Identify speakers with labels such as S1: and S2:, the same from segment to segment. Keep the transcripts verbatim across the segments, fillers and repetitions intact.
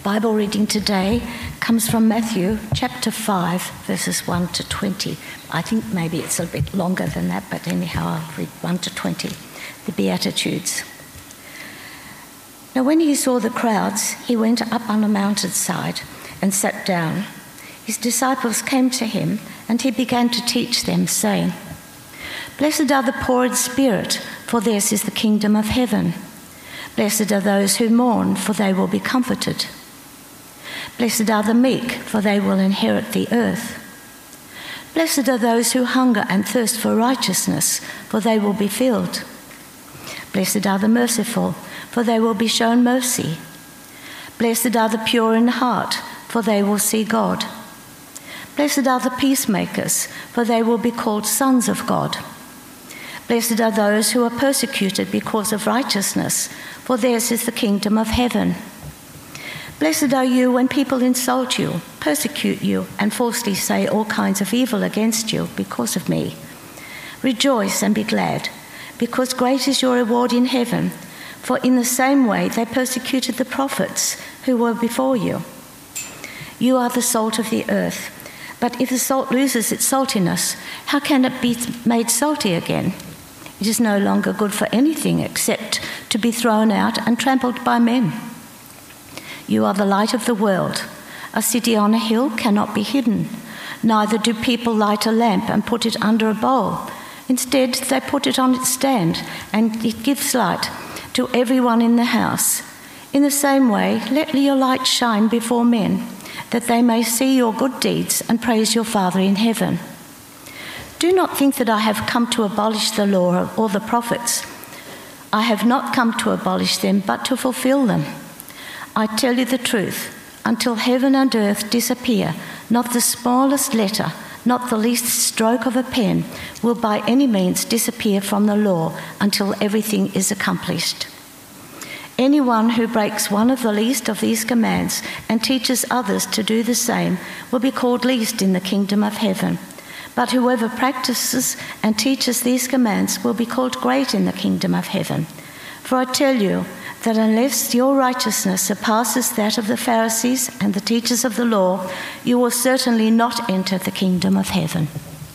S1: Bible reading today comes from Matthew chapter five, verses one to twenty. I think maybe it's a bit longer than that, but anyhow, I'll read one to twenty, the Beatitudes. Now when he saw the crowds, he went up on a mountainside and sat down. His disciples came to him, and he began to teach them, saying, "Blessed are the poor in spirit, for theirs is the kingdom of heaven. Blessed are those who mourn, for they will be comforted. Blessed are the meek, for they will inherit the earth. Blessed are those who hunger and thirst for righteousness, for they will be filled. Blessed are the merciful, for they will be shown mercy. Blessed are the pure in heart, for they will see God. Blessed are the peacemakers, for they will be called sons of God. Blessed are those who are persecuted because of righteousness, for theirs is the kingdom of heaven. Blessed are you when people insult you, persecute you, and falsely say all kinds of evil against you because of me. Rejoice and be glad, because great is your reward in heaven, for in the same way they persecuted the prophets who were before you. You are the salt of the earth, but if the salt loses its saltiness, how can it be made salty again? It is no longer good for anything except to be thrown out and trampled by men. You are the light of the world. A city on a hill cannot be hidden. Neither do people light a lamp and put it under a bowl. Instead, they put it on its stand, and it gives light to everyone in the house. In the same way, let your light shine before men, that they may see your good deeds and praise your Father in heaven. Do not think that I have come to abolish the law or the prophets. I have not come to abolish them, but to fulfill them. I tell you the truth, until heaven and earth disappear, not the smallest letter, not the least stroke of a pen, will by any means disappear from the law until everything is accomplished. Anyone who breaks one of the least of these commands and teaches others to do the same will be called least in the kingdom of heaven. But whoever practices and teaches these commands will be called great in the kingdom of heaven. For I tell you that unless your righteousness surpasses that of the Pharisees and the teachers of the law, you will certainly not enter the kingdom of heaven."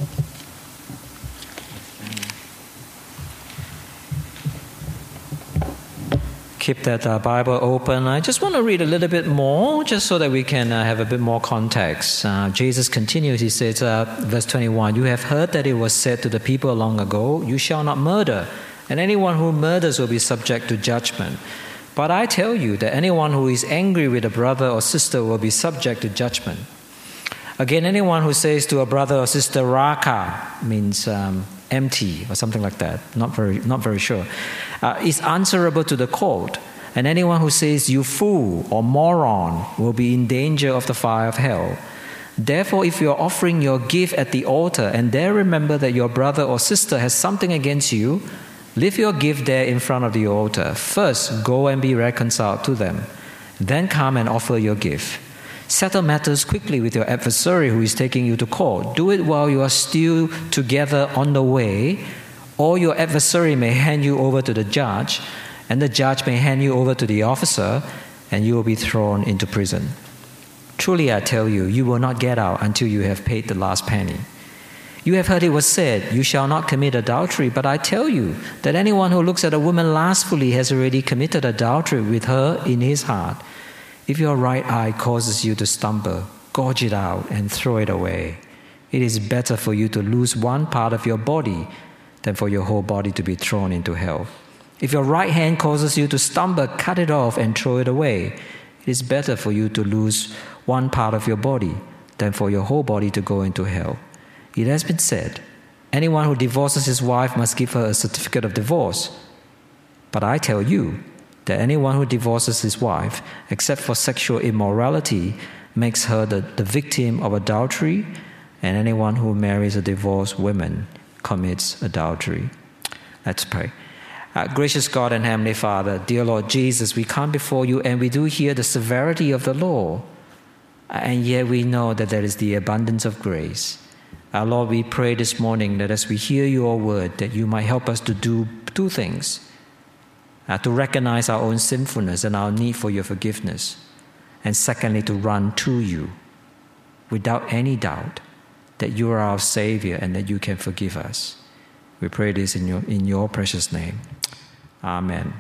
S2: Keep that uh, Bible open. I just want to read a little bit more, just so that we can uh, have a bit more context. Uh, Jesus continues, he says, uh, verse twenty-one, "You have heard that it was said to the people long ago, 'You shall not murder, and anyone who murders will be subject to judgment.' But I tell you that anyone who is angry with a brother or sister will be subject to judgment. Again, anyone who says to a brother or sister, 'Raka,' means um, empty or something like that, not very, not very sure, uh, is answerable to the court. And anyone who says 'You fool' or 'moron' will be in danger of the fire of hell. Therefore, if you are offering your gift at the altar and there remember that your brother or sister has something against you, leave your gift there in front of the altar. First, go and be reconciled to them. Then come and offer your gift. Settle matters quickly with your adversary who is taking you to court. Do it while you are still together on the way, or your adversary may hand you over to the judge, and the judge may hand you over to the officer, and you will be thrown into prison. Truly I tell you, you will not get out until you have paid the last penny. You have heard it was said, 'You shall not commit adultery,' but I tell you that anyone who looks at a woman lustfully has already committed adultery with her in his heart. If your right eye causes you to stumble, gouge it out and throw it away. It is better for you to lose one part of your body than for your whole body to be thrown into hell. If your right hand causes you to stumble, cut it off and throw it away. It is better for you to lose one part of your body than for your whole body to go into hell. It has been said, 'Anyone who divorces his wife must give her a certificate of divorce.' But I tell you that anyone who divorces his wife, except for sexual immorality, makes her the, the victim of adultery, and anyone who marries a divorced woman commits adultery." Let's pray. Uh, gracious God and Heavenly Father, dear Lord Jesus, we come before you and we do hear the severity of the law, and yet we know that there is the abundance of grace. Our Lord, we pray this morning that as we hear your word, that you might help us to do two things. Uh, to recognize our own sinfulness and our need for your forgiveness, and secondly, to run to you without any doubt that you are our Savior and that you can forgive us. We pray this in your, in your precious name. Amen.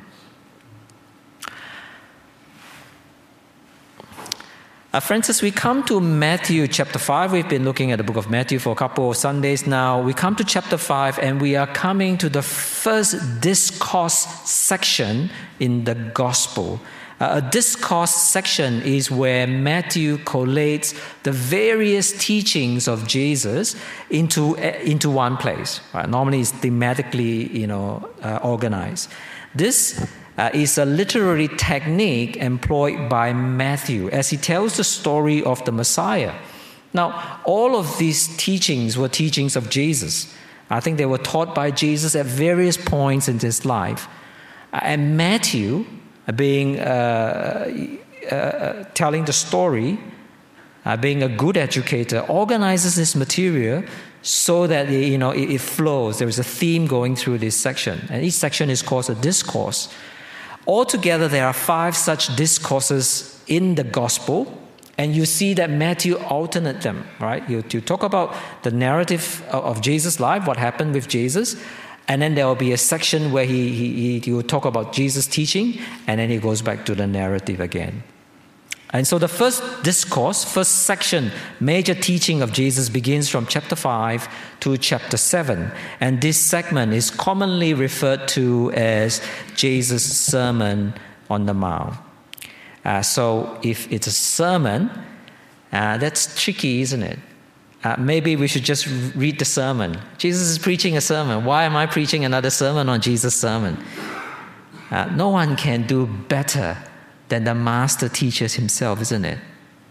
S2: Uh, friends, as we come to Matthew chapter five, we've been looking at the book of Matthew for a couple of Sundays now. We come to chapter five and we are coming to the first discourse section in the gospel. Uh, a discourse section is where Matthew collates the various teachings of Jesus into, uh, into one place. Right? Normally it's thematically, you know, uh, organized. This Uh, is a literary technique employed by Matthew as he tells the story of the Messiah. Now, all of these teachings were teachings of Jesus. I think they were taught by Jesus at various points in his life. Uh, and Matthew, uh, being uh, uh, telling the story, uh, being a good educator, organizes this material so that you know it, it flows. There is a theme going through this section, and each section is called a discourse. Altogether, there are five such discourses in the gospel, and you see that Matthew alternate them, right? You, you talk about the narrative of, of Jesus' life, what happened with Jesus, and then there will be a section where he, he, he will talk about Jesus' teaching, and then he goes back to the narrative again. And so the first discourse, first section, major teaching of Jesus begins from chapter five to chapter seven. And this segment is commonly referred to as Jesus' Sermon on the Mount. Uh, so if it's a sermon, uh, that's tricky, isn't it? Uh, maybe we should just read the sermon. Jesus is preaching a sermon. Why am I preaching another sermon on Jesus' sermon? Uh, no one can do better than the master teaches himself, isn't it?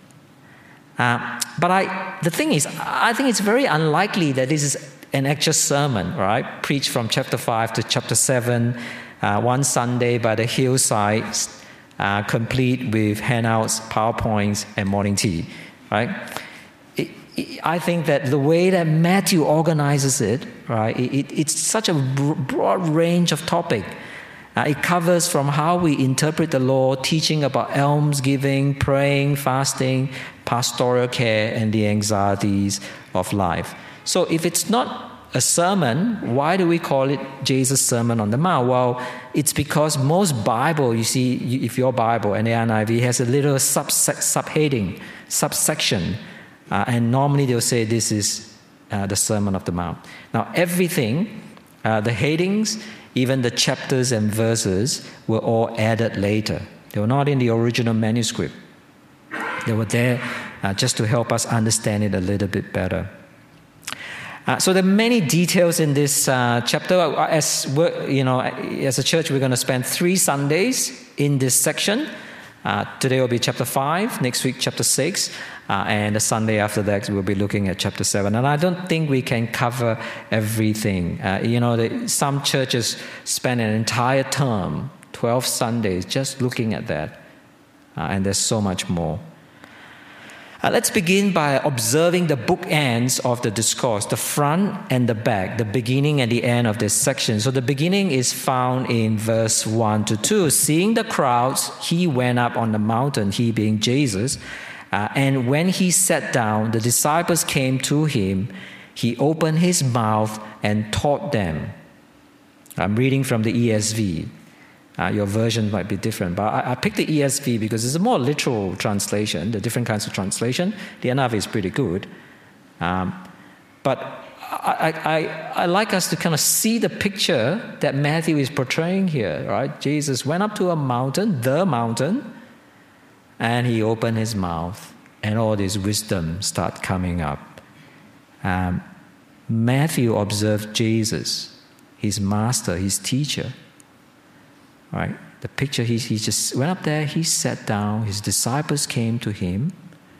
S2: Uh, but I, the thing is, I think it's very unlikely that this is an actual sermon, right? Preached from chapter five to chapter seven, uh, one Sunday by the hillside, uh, complete with handouts, PowerPoints, and morning tea, right? It, it, I think that the way that Matthew organizes it, right, it, it, it's such a broad range of topic. Uh, it covers from how we interpret the law, teaching about almsgiving, praying, fasting, pastoral care, and the anxieties of life. So if it's not a sermon, why do we call it Jesus' Sermon on the Mount? Well, it's because most Bible, you see, if your Bible and the N I V has a little subse- subheading, subsection, uh, and normally they'll say this is uh, the Sermon of the Mount. Now, everything, uh, the headings, even the chapters and verses were all added later. They were not in the original manuscript. They were there uh, just to help us understand it a little bit better. Uh, so there are many details in this uh, chapter. As we're, you know, as a church, we're going to spend three Sundays in this section. Uh, today will be chapter five, next week chapter six, uh, and the Sunday after that we'll be looking at chapter seven. And I don't think we can cover everything. Uh, you know, the, some churches spend an entire term, twelve Sundays, just looking at that. Uh, and there's so much more. Uh, let's begin by observing the bookends of the discourse, the front and the back, the beginning and the end of this section. So the beginning is found in verse one to two. Seeing the crowds, he went up on the mountain, he being Jesus. Uh, and when he sat down, the disciples came to him. He opened his mouth and taught them. I'm reading from the E S V. Uh, your version might be different, but I, I picked the E S V because it's a more literal translation, the different kinds of translation. The N I V is pretty good. Um, but I, I, I like us to kind of see the picture that Matthew is portraying here, right? Jesus went up to a mountain, the mountain, and he opened his mouth, and all this wisdom started coming up. Um, Matthew observed Jesus, his master, his teacher. Right? The picture, he, he just went up there, he sat down, his disciples came to him.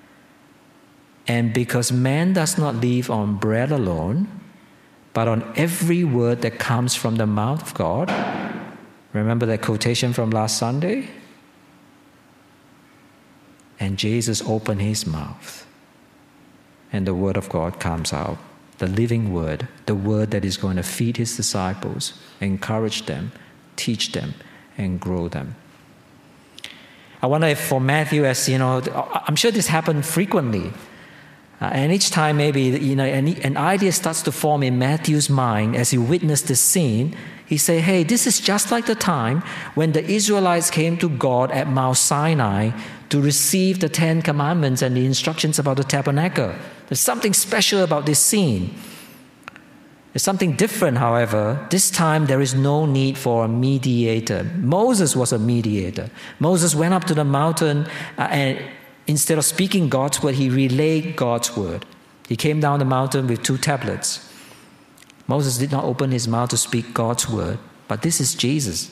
S2: And because man does not live on bread alone, but on every word that comes from the mouth of God. Remember that quotation from last Sunday? And Jesus opened his mouth, and the word of God comes out. The living word, the word that is going to feed his disciples, encourage them, teach them, and grow them. I wonder if for Matthew, as you know, I'm sure this happened frequently. Uh, and each time maybe, you know, an, an idea starts to form in Matthew's mind as he witnessed this scene. He say, hey, this is just like the time when the Israelites came to God at Mount Sinai to receive the Ten Commandments and the instructions about the tabernacle. There's something special about this scene. There's something different, however. This time there is no need for a mediator. Moses was a mediator. Moses went up to the mountain uh, and instead of speaking God's word, he relayed God's word. He came down the mountain with two tablets. Moses did not open his mouth to speak God's word, but this is Jesus.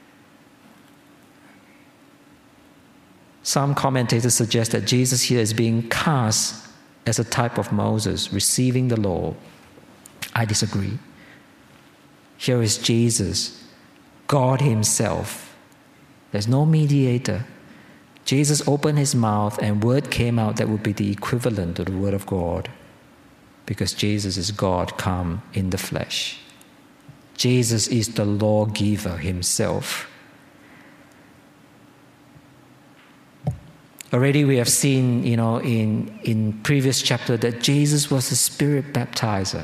S2: Some commentators suggest that Jesus here is being cast as a type of Moses, receiving the law. I disagree. Here is Jesus, God himself. There's no mediator. Jesus opened his mouth and word came out that would be the equivalent to the word of God, because Jesus is God come in the flesh. Jesus is the lawgiver himself. Already we have seen, you know, in, in previous chapter that Jesus was a spirit baptizer.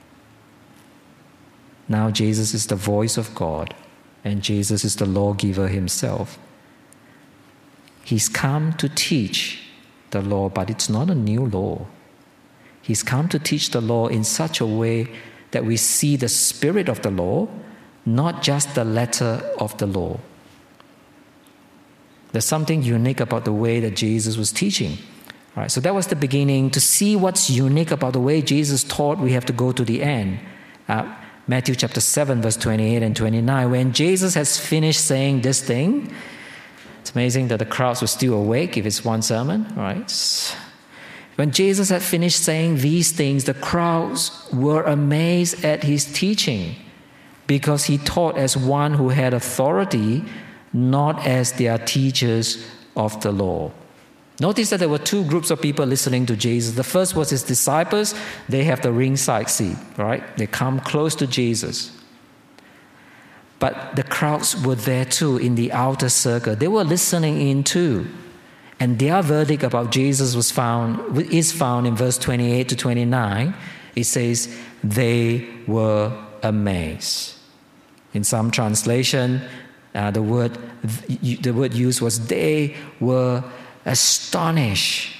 S2: Now Jesus is the voice of God, and Jesus is the lawgiver himself. He's come to teach the law, but it's not a new law. He's come to teach the law in such a way that we see the spirit of the law, not just the letter of the law. There's something unique about the way that Jesus was teaching. All right, so that was the beginning. To see what's unique about the way Jesus taught, we have to go to the end. Uh, Matthew chapter seven, verse twenty-eight and twenty-nine. When Jesus has finished saying this thing, it's amazing that the crowds were still awake if it's one sermon, right? When Jesus had finished saying these things, the crowds were amazed at his teaching, because he taught as one who had authority, not as their teachers of the law. Notice that there were two groups of people listening to Jesus. The first was his disciples. They have the ringside seat, right? They come close to Jesus. But the crowds were there too in the outer circle. They were listening in too. And their verdict about Jesus was found, is found in verse twenty-eight to twenty-nine. It says, they were amazed. In some translation, uh, the word the word used was they were astonished.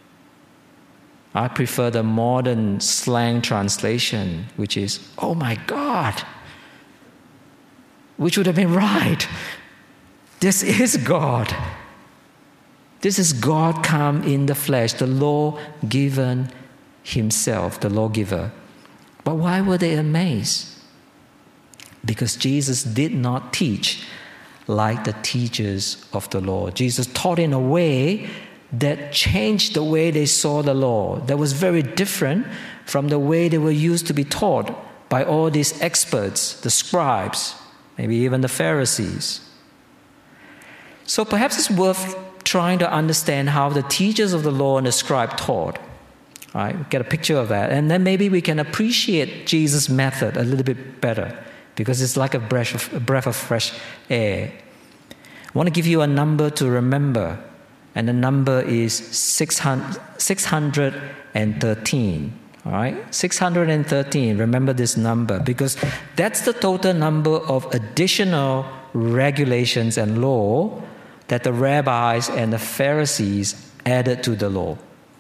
S2: I prefer the modern slang translation, which is, oh my God, which would have been right. This is God. This is God come in the flesh, the law given himself, the lawgiver. But why were they amazed? Because Jesus did not teach like the teachers of the law. Jesus taught in a way that changed the way they saw the law. That was very different from the way they were used to be taught by all these experts, the scribes, maybe even the Pharisees. So perhaps it's worth trying to understand how the teachers of the law and the scribe taught. All right, get a picture of that. And then maybe we can appreciate Jesus' method a little bit better, because it's like a breath of, a breath of fresh air. I want to give you a number to remember, and the number is six hundred thirteen. All right, six hundred thirteen. Remember this number, because that's the total number of additional regulations and law that the rabbis and the Pharisees added to the law.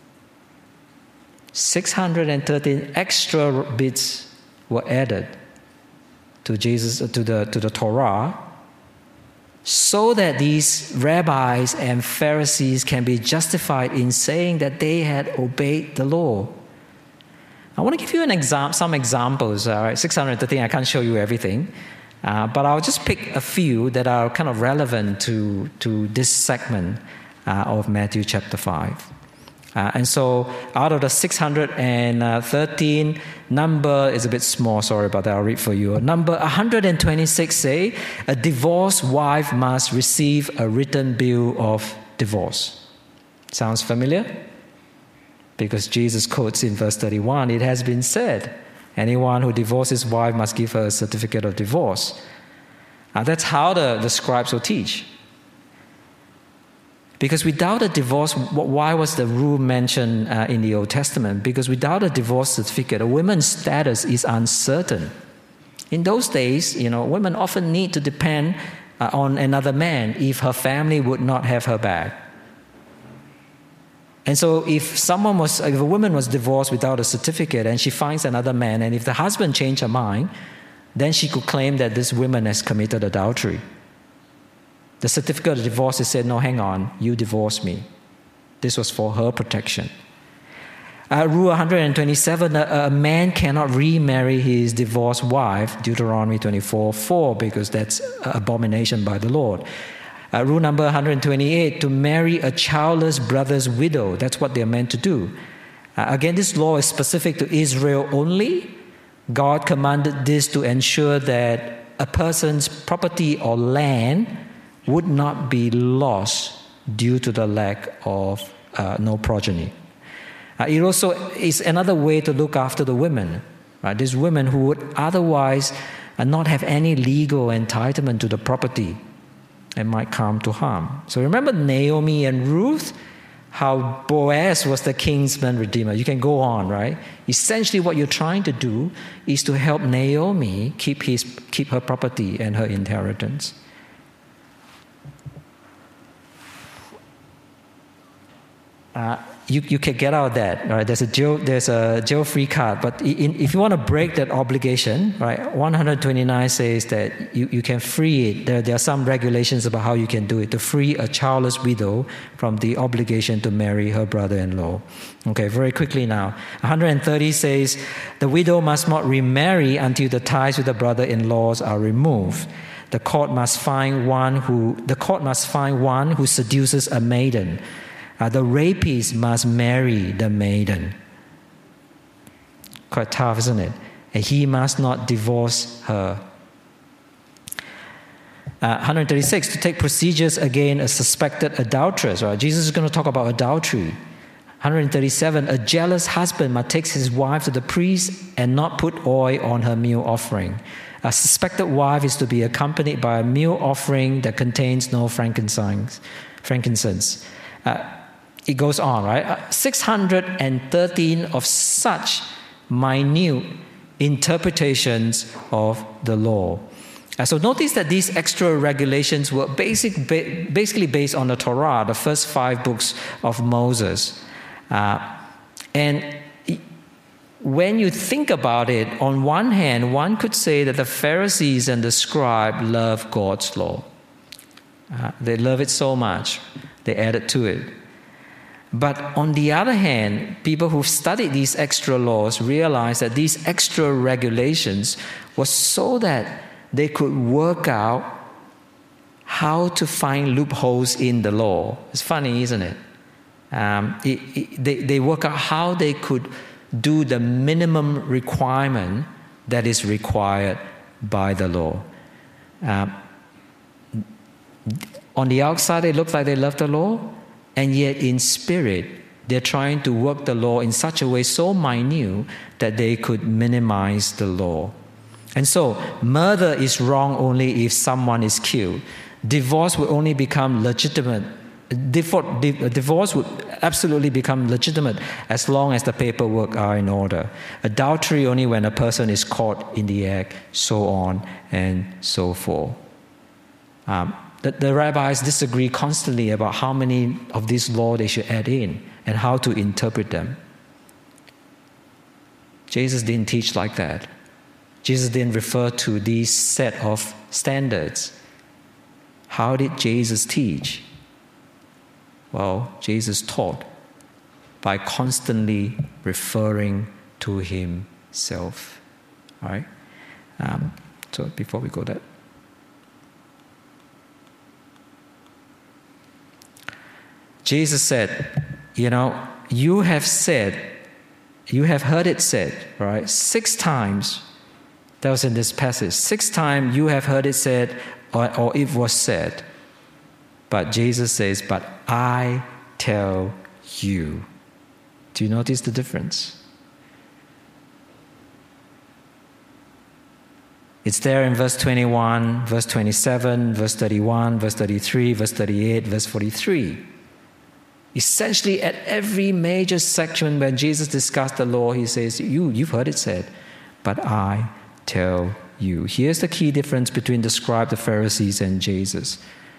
S2: six hundred thirteen extra bits were added to Jesus, to the to the Torah, so that these rabbis and Pharisees can be justified in saying that they had obeyed the law. I want to give you an exam- some examples. All right, six hundred thirteen, I can't show you everything, uh, but I'll just pick a few that are kind of relevant to, to this segment uh, of Matthew chapter five. Uh, and so out of the six hundred thirteen, number is a bit small, sorry about that, I'll read for you. Number one hundred twenty-six say, a divorced wife must receive a written bill of divorce. Sounds familiar? Because Jesus quotes in verse thirty-one, it has been said, anyone who divorces his wife must give her a certificate of divorce. Uh, that's how the, the scribes will teach. Because without a divorce, why was the rule mentioned uh, in the Old Testament? Because without a divorce certificate, a woman's status is uncertain. In those days, you know, women often need to depend uh, on another man if her family would not have her back. And so if someone was, if a woman was divorced without a certificate and she finds another man, and if the husband changed her mind, then she could claim that this woman has committed adultery. The certificate of divorce is said, no, hang on, you divorced me. This was for her protection. Uh, Rule one hundred twenty-seven, a, a man cannot remarry his divorced wife, Deuteronomy twenty-four four, because that's an abomination by the Lord. Uh, rule number one hundred twenty-eight, to marry a childless brother's widow. That's what they're meant to do. Uh, again, this law is specific to Israel only. God commanded this to ensure that a person's property or land would not be lost due to the lack of uh, no progeny. Uh, it also is another way to look after the women. Right? These women who would otherwise uh, not have any legal entitlement to the property and might come to harm. So remember Naomi and Ruth, how Boaz was the kinsman redeemer. You can go on, right? Essentially what you're trying to do is to help Naomi keep, his, keep her property and her inheritance. Uh, you, you can get out of that, right? There's a jail, there's a jail-free card, but in, if you want to break that obligation, right? one hundred twenty-nine says that you, you can free it. There, there are some regulations about how you can do it to free a childless widow from the obligation to marry her brother-in-law. Okay, very quickly now. one hundred thirty says the widow must not remarry until the ties with the brother-in-laws are removed. The court must find one who the court must find one who seduces a maiden. Uh, the rapist must marry the maiden. Quite tough, isn't it? And he must not divorce her. Uh, one hundred thirty-six, to take procedures against a suspected adulteress. Right? Jesus is going to talk about adultery. one hundred thirty-seven, a jealous husband must take his wife to the priest and not put oil on her meal offering. A suspected wife is to be accompanied by a meal offering that contains no frankincense. frankincense. Uh, It goes on, right? six hundred thirteen of such minute interpretations of the law. Uh, so notice that these extra regulations were basic, ba- basically based on the Torah, the first five books of Moses. Uh, and when you think about it, on one hand, one could say that the Pharisees and the scribes love God's law. Uh, they love it so much, they added to it. But on the other hand, people who've studied these extra laws realize that these extra regulations was so that they could work out how to find loopholes in the law. It's funny, isn't it? Um, it, it they, they work out how they could do the minimum requirement that is required by the law. Um, on the outside, they look like they love the law. And yet in spirit, they're trying to work the law in such a way so minute that they could minimize the law. And so, murder is wrong only if someone is killed. Divorce will only become legitimate. Divorce would absolutely become legitimate as long as the paperwork are in order. Adultery only when a person is caught in the act, so on and so forth. Um, The, the rabbis disagree constantly about how many of these laws they should add in and how to interpret them. Jesus didn't teach like that. Jesus didn't refer to these set of standards. How did Jesus teach? Well, Jesus taught by constantly referring to himself. All right? Um, so before we go there. Jesus said, you know, you have said, you have heard it said, right? Six times, that was in this passage, six times you have heard it said, or, or it was said. But Jesus says, but I tell you. Do you notice the difference? It's there in verse twenty-one, verse twenty-seven, verse thirty-one, verse thirty-three, verse thirty-eight, verse forty-three. Essentially, at every major section when Jesus discussed the law, he says, you, you've heard it said, but I tell you. Here's the key difference between the scribes, the Pharisees, and Jesus.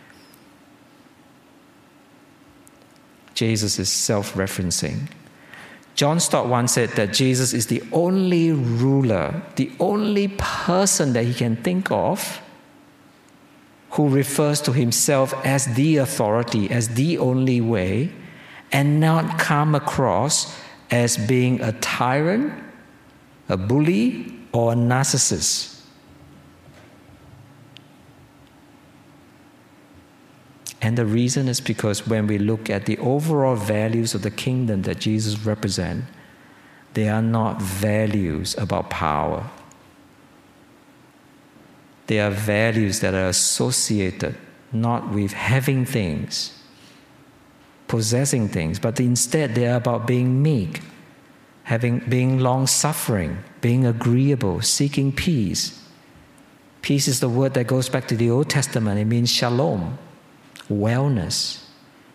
S2: Jesus is self-referencing. John Stott once said that Jesus is the only ruler, the only person that he can think of who refers to himself as the authority, as the only way, and not come across as being a tyrant, a bully, or a narcissist. And the reason is because when we look at the overall values of the kingdom that Jesus represents, they are not values about power. They are values that are associated not with having things, possessing things, but instead they are about being meek, having, being long-suffering, being agreeable, seeking peace. Peace is the word that goes back to the Old Testament. It means shalom, wellness.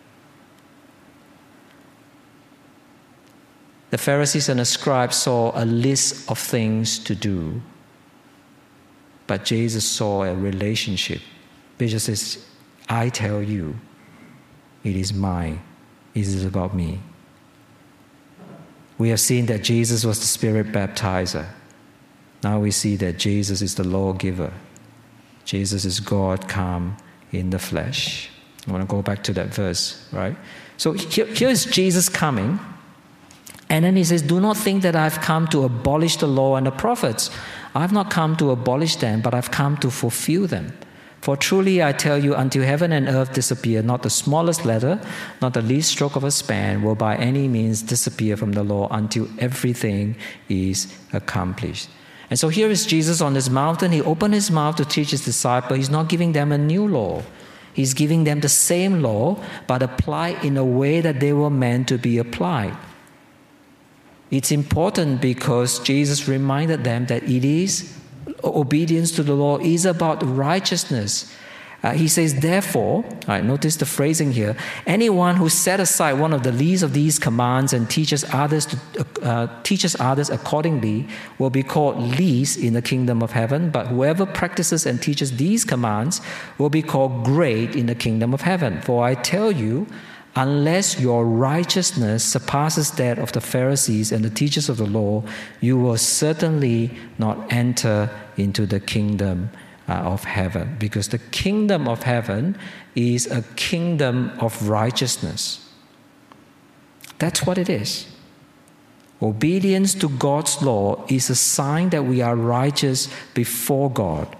S2: The Pharisees and the scribes saw a list of things to do, but Jesus saw a relationship. Jesus says, I tell you, it is mine. It is about me. We have seen that Jesus was the Spirit baptizer. Now we see that Jesus is the lawgiver. Jesus is God come in the flesh. I want to go back to that verse, right? So here, here is Jesus coming, and then he says, do not think that I've come to abolish the law and the prophets. I've not come to abolish them, but I've come to fulfill them. For truly I tell you, until heaven and earth disappear, not the smallest letter, not the least stroke of a span will by any means disappear from the law until everything is accomplished. And so here is Jesus on this mountain. He opened his mouth to teach his disciples. He's not giving them a new law. He's giving them the same law, but applied in a way that they were meant to be applied. It's important because Jesus reminded them that it is obedience to the law is about righteousness. Uh, he says, therefore, all right, notice the phrasing here, anyone who set aside one of the least of these commands and teaches others to, uh, teaches others accordingly will be called least in the kingdom of heaven, but whoever practices and teaches these commands will be called great in the kingdom of heaven. For I tell you, unless your righteousness surpasses that of the Pharisees and the teachers of the law, you will certainly not enter into the kingdom uh, of heaven. Because the kingdom of heaven is a kingdom of righteousness. That's what it is. Obedience to God's law is a sign that we are righteous before God.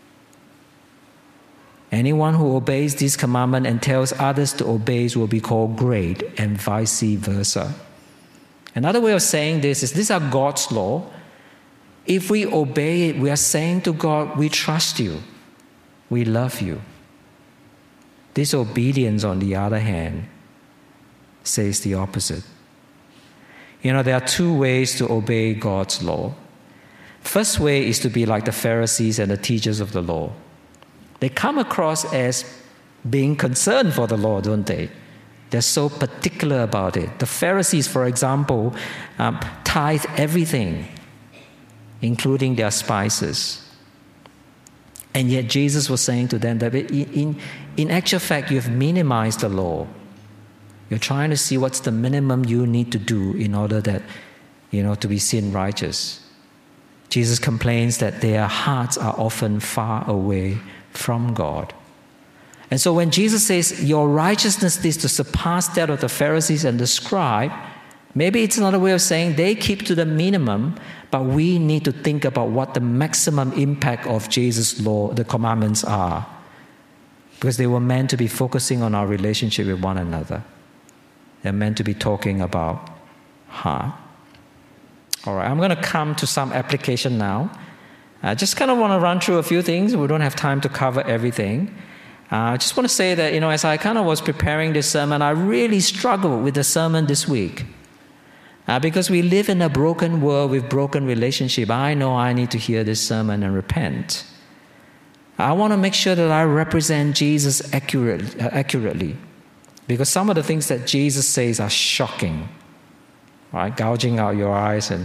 S2: Anyone who obeys this commandment and tells others to obey will be called great, and vice versa. Another way of saying this is, these are God's law. If we obey it, we are saying to God, we trust you, we love you. Disobedience, on the other hand, says the opposite. You know, there are two ways to obey God's law. First way is to be like the Pharisees and the teachers of the law. They come across as being concerned for the law, don't they? They're so particular about it. The Pharisees, for example, um, tithe everything, including their spices. And yet Jesus was saying to them that in, in actual fact, you've minimized the law. You're trying to see what's the minimum you need to do in order that, you know, to be sin righteous. Jesus complains that their hearts are often far away from God. And so when Jesus says your righteousness is to surpass that of the Pharisees and the scribe, maybe it's another way of saying they keep to the minimum, but we need to think about what the maximum impact of Jesus' law, the commandments are. Because they were meant to be focusing on our relationship with one another. They're meant to be talking about heart. All right, I'm going to come to some application now. I just kind of want to run through a few things. We don't have time to cover everything. Uh, I just want to say that, you know, as I kind of was preparing this sermon, I really struggled with the sermon this week. Uh, because we live in a broken world with broken relationship. I know I need to hear this sermon and repent. I want to make sure that I represent Jesus accurate, uh, accurately. Because some of the things that Jesus says are shocking, right? Gouging out your eyes. And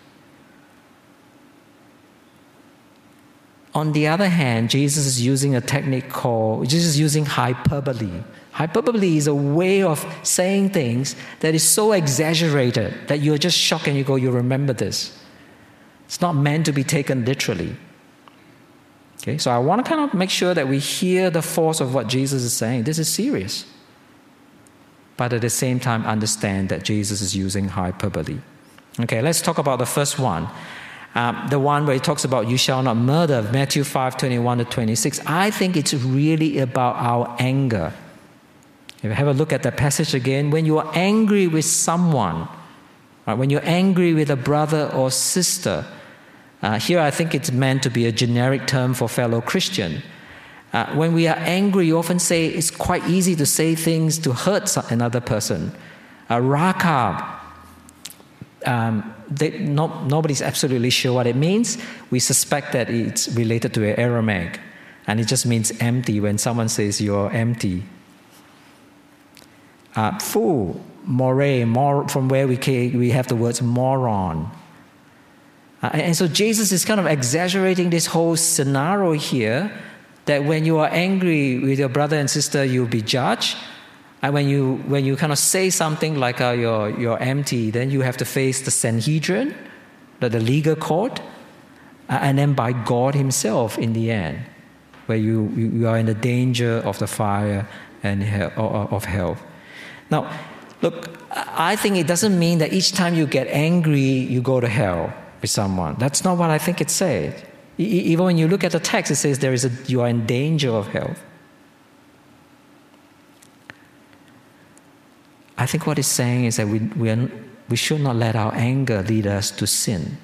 S2: on the other hand, Jesus is using a technique called, Jesus is using hyperbole. Hyperbole is a way of saying things that is so exaggerated that you're just shocked and you go, you remember this. It's not meant to be taken literally. Okay, so I want to kind of make sure that we hear the force of what Jesus is saying. This is serious. But at the same time, understand that Jesus is using hyperbole. Okay, let's talk about the first one. Um, the one where he talks about you shall not murder, Matthew five, twenty-one to twenty-six. I think it's really about our anger. If you have a look at the passage again, when you are angry with someone, right, when you're angry with a brother or sister, uh, here I think it's meant to be a generic term for fellow Christian. Uh, when we are angry, you often say it's quite easy to say things to hurt another person. Uh, rakab, um, they, no, nobody's absolutely sure what it means. We suspect that it's related to Aramaic, and it just means empty when someone says you're empty. Uh, fool, more, more, from where we came, we have the words moron. Uh, and so Jesus is kind of exaggerating this whole scenario here, that when you are angry with your brother and sister, you'll be judged. And when you when you kind of say something like uh, you're, you're empty, then you have to face the Sanhedrin, the, the legal court, uh, and then by God himself in the end, where you, you, you are in the danger of the fire and hell, of hell. Now, look, I think it doesn't mean that each time you get angry, you go to hell with someone. That's not what I think it says. Even when you look at the text, it says there is a, you are in danger of hell. I think what it's saying is that we, we, are, we should not let our anger lead us to sin.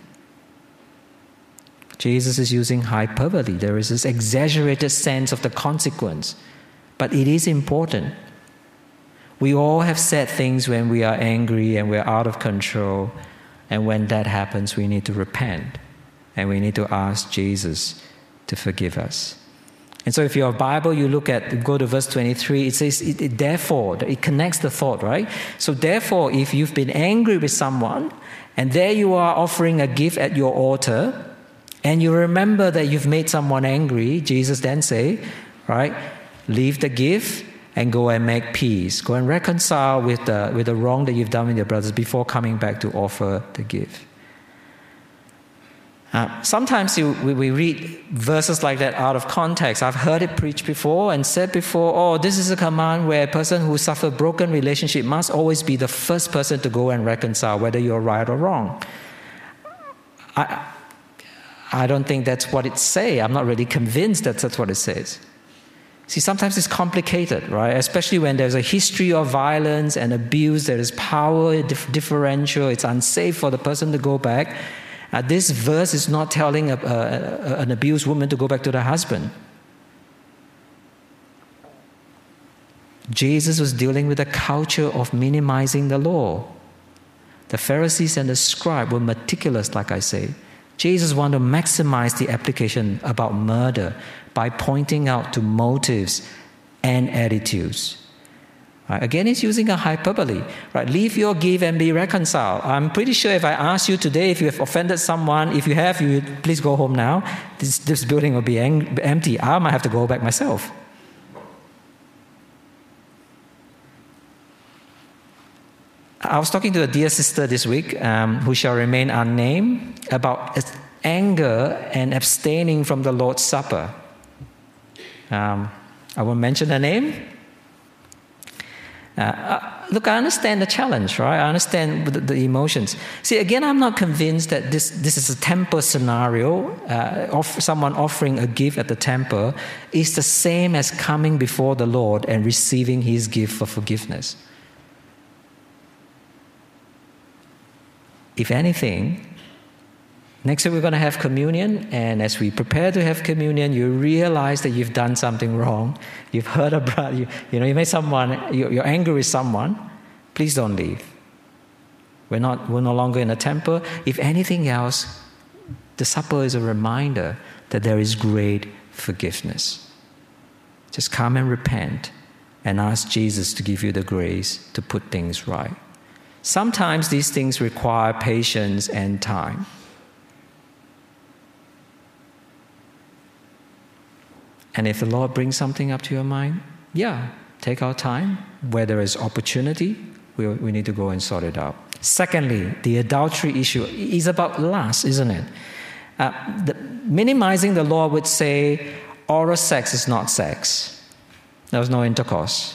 S2: Jesus is using hyperbole. There is this exaggerated sense of the consequence. But it is important. We all have said things when we are angry and we're out of control. And when that happens, we need to repent. And we need to ask Jesus to forgive us. And so if you have a Bible, you look at, go to verse twenty-three, it says, it, it, therefore, it connects the thought, right? So therefore, if you've been angry with someone, and there you are offering a gift at your altar, and you remember that you've made someone angry, Jesus then say, right, leave the gift and go and make peace. Go and reconcile with the, with the wrong that you've done with your brothers before coming back to offer the gift. Uh, sometimes you, we, we read verses like that out of context. I've heard it preached before and said before, oh, this is a command where a person who suffered broken relationship must always be the first person to go and reconcile, whether you're right or wrong. I, I don't think that's what it says. I'm not really convinced that that's what it says. See, sometimes it's complicated, right? Especially when there's a history of violence and abuse, there is power dif- differential, it's unsafe for the person to go back. Uh, this verse is not telling a, a, a, an abused woman to go back to the husband. Jesus was dealing with a culture of minimizing the law. The Pharisees and the scribes were meticulous, like I say. Jesus wanted to maximize the application about murder by pointing out to motives and attitudes. Right? Again, he's using a hyperbole. Right? Leave your gift and be reconciled. I'm pretty sure if I ask you today if you have offended someone, if you have, you please go home now. This, this building will be en- empty. I might have to go back myself. I was talking to a dear sister this week, um, who shall remain unnamed, about anger and abstaining from the Lord's Supper. Um, I won't mention her name. Uh, uh, look, I understand the challenge, right? I understand the, the emotions. See, again, I'm not convinced that this, this is a temple scenario. Uh, of someone offering a gift at the temple is the same as coming before the Lord and receiving his gift for forgiveness. If anything, next week we're going to have communion, and as we prepare to have communion, you realize that you've done something wrong. You've hurt a brother. You, you know, you made someone. You, you're angry with someone. Please don't leave. We're not. We're no longer in a temple. If anything else, the supper is a reminder that there is great forgiveness. Just come and repent, and ask Jesus to give you the grace to put things right. Sometimes these things require patience and time. And if the Lord brings something up to your mind, yeah, take our time. Where there is opportunity, we, we need to go and sort it out. Secondly, the adultery issue is about lust, isn't it? Uh, the, minimizing the law would say oral sex is not sex. There was no intercourse.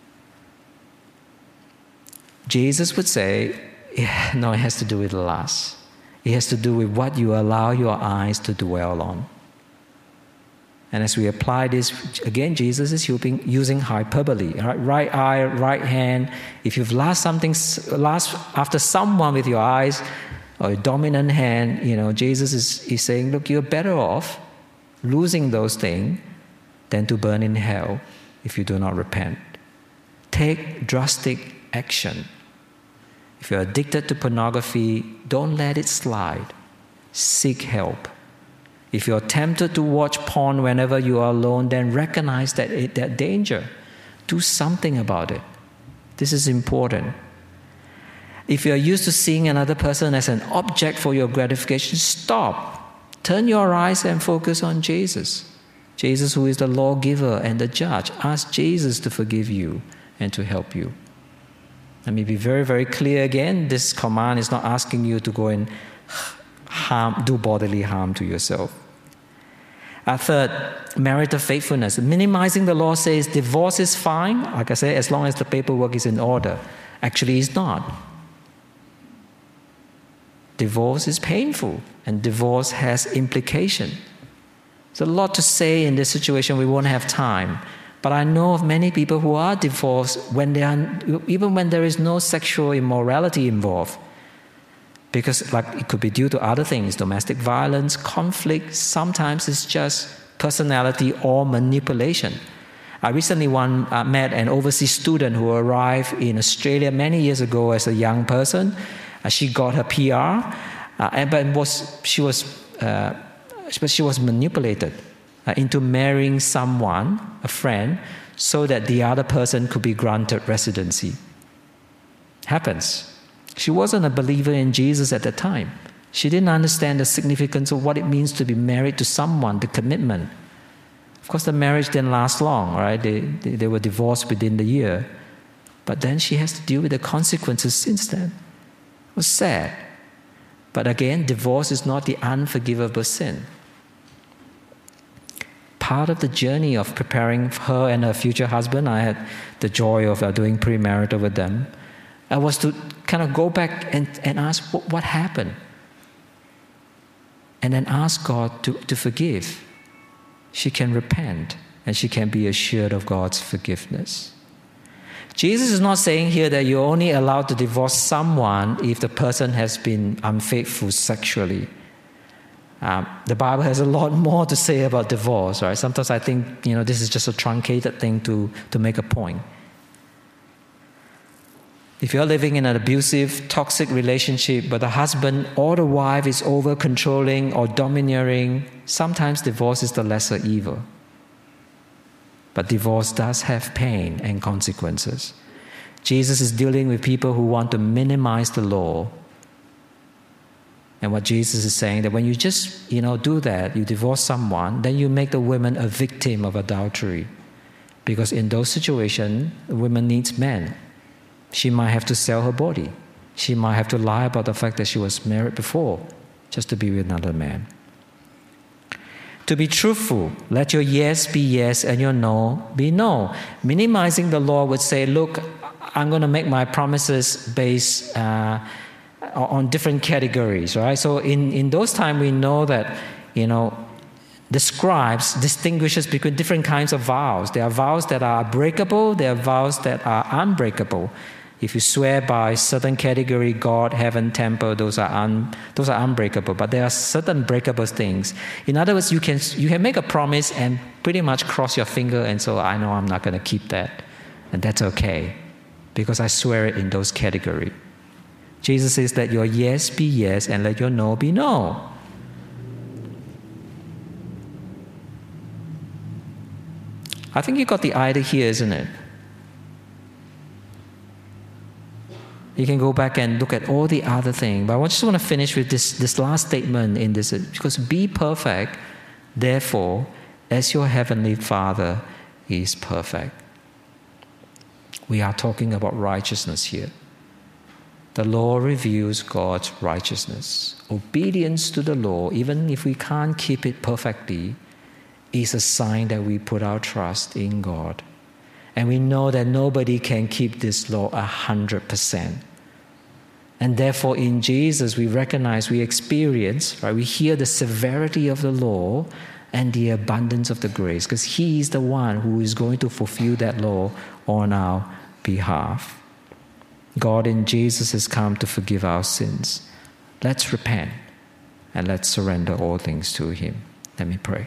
S2: Jesus would say, yeah, no, it has to do with lust. It has to do with what you allow your eyes to dwell on. And as we apply this, again, Jesus is using, using hyperbole. Right? right eye, right hand. If you've lust something, lust after someone with your eyes, or a dominant hand, you know, Jesus is, is saying, look, you're better off losing those things than to burn in hell if you do not repent. Take drastic action. If you're addicted to pornography, don't let it slide. Seek help. If you're tempted to watch porn whenever you are alone, then recognize that, it, that danger. Do something about it. This is important. If you're used to seeing another person as an object for your gratification, stop. Turn your eyes and focus on Jesus. Jesus, who is the lawgiver and the judge. Ask Jesus to forgive you and to help you. Let me be very, very clear again. This command is not asking you to go and harm, do bodily harm to yourself. Uh, third, marital faithfulness. Minimizing the law says divorce is fine, like I said, as long as the paperwork is in order. Actually, it's not. Divorce is painful, and divorce has implication. There's a lot to say in this situation. We won't have time. But I know of many people who are divorced when they are, even when there is no sexual immorality involved. Because like it could be due to other things, domestic violence, conflict, sometimes it's just personality or manipulation. I recently one, uh, met an overseas student who arrived in Australia many years ago as a young person. Uh, she got her P R, uh, and, but was, she, was, uh, but she was manipulated uh, into marrying someone, a friend, so that the other person could be granted residency. Happens. She wasn't a believer in Jesus at the time. She didn't understand the significance of what it means to be married to someone, the commitment. Of course, the marriage didn't last long, right? They, they, they were divorced within the year. But then she has to deal with the consequences since then. It was sad. But again, divorce is not the unforgivable sin. Part of the journey of preparing her and her future husband, I had the joy of uh, doing premarital with them, I was to kind of go back and, and ask what, what happened. And then ask God to, to forgive. She can repent and she can be assured of God's forgiveness. Jesus is not saying here that you're only allowed to divorce someone if the person has been unfaithful sexually. Um, the Bible has a lot more to say about divorce, right? Sometimes I think, you know, this is just a truncated thing to, to make a point. If you're living in an abusive, toxic relationship, but the husband or the wife is over-controlling or domineering, sometimes divorce is the lesser evil. But divorce does have pain and consequences. Jesus is dealing with people who want to minimize the law. And what Jesus is saying, that when you just, you know, do that, you divorce someone, then you make the woman a victim of adultery. Because in those situations, the woman needs men. She might have to sell her body. She might have to lie about the fact that she was married before, just to be with another man. To be truthful, let your yes be yes and your no be no. Minimizing the law would say, look, I'm going to make my promises based uh, on different categories, right? So in, in those times, we know that, you know, the scribes distinguishes between different kinds of vows. There are vows that are breakable, there are vows that are unbreakable. If you swear by certain category, God, heaven, temple, those are un, those are unbreakable. But there are certain breakable things. In other words, you can you can make a promise and pretty much cross your finger and so I know I'm not going to keep that, and that's okay, because I swear it in those categories. Jesus says that your yes be yes and let your no be no. I think you got the idea here, isn't it? You can go back and look at all the other things. But I just want to finish with this, this last statement in this. Because be perfect, therefore, as your heavenly Father is perfect. We are talking about righteousness here. The law reveals God's righteousness. Obedience to the law, even if we can't keep it perfectly, is a sign that we put our trust in God. And we know that nobody can keep this law a hundred percent. And therefore in Jesus we recognize, we experience, right? We hear the severity of the law and the abundance of the grace, because He is the one who is going to fulfill that law on our behalf. God in Jesus has come to forgive our sins. Let's repent and let's surrender all things to Him. Let me pray.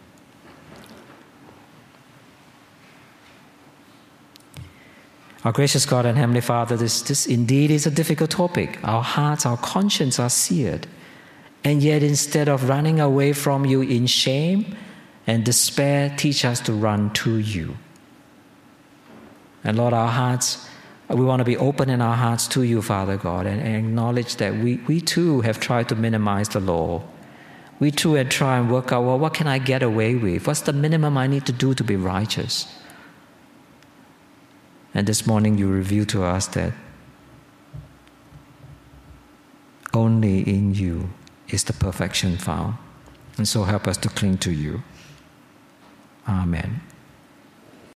S2: Our gracious God and Heavenly Father, this, this indeed is a difficult topic. Our hearts, our conscience are seared. And yet instead of running away from You in shame and despair, teach us to run to You. And Lord, our hearts, we want to be open in our hearts to You, Father God, and, and acknowledge that we, we too have tried to minimize the law. We too have tried and work out, well, what can I get away with? What's the minimum I need to do to be righteous? And this morning You reveal to us that only in You is the perfection found. And so help us to cling to You. Amen.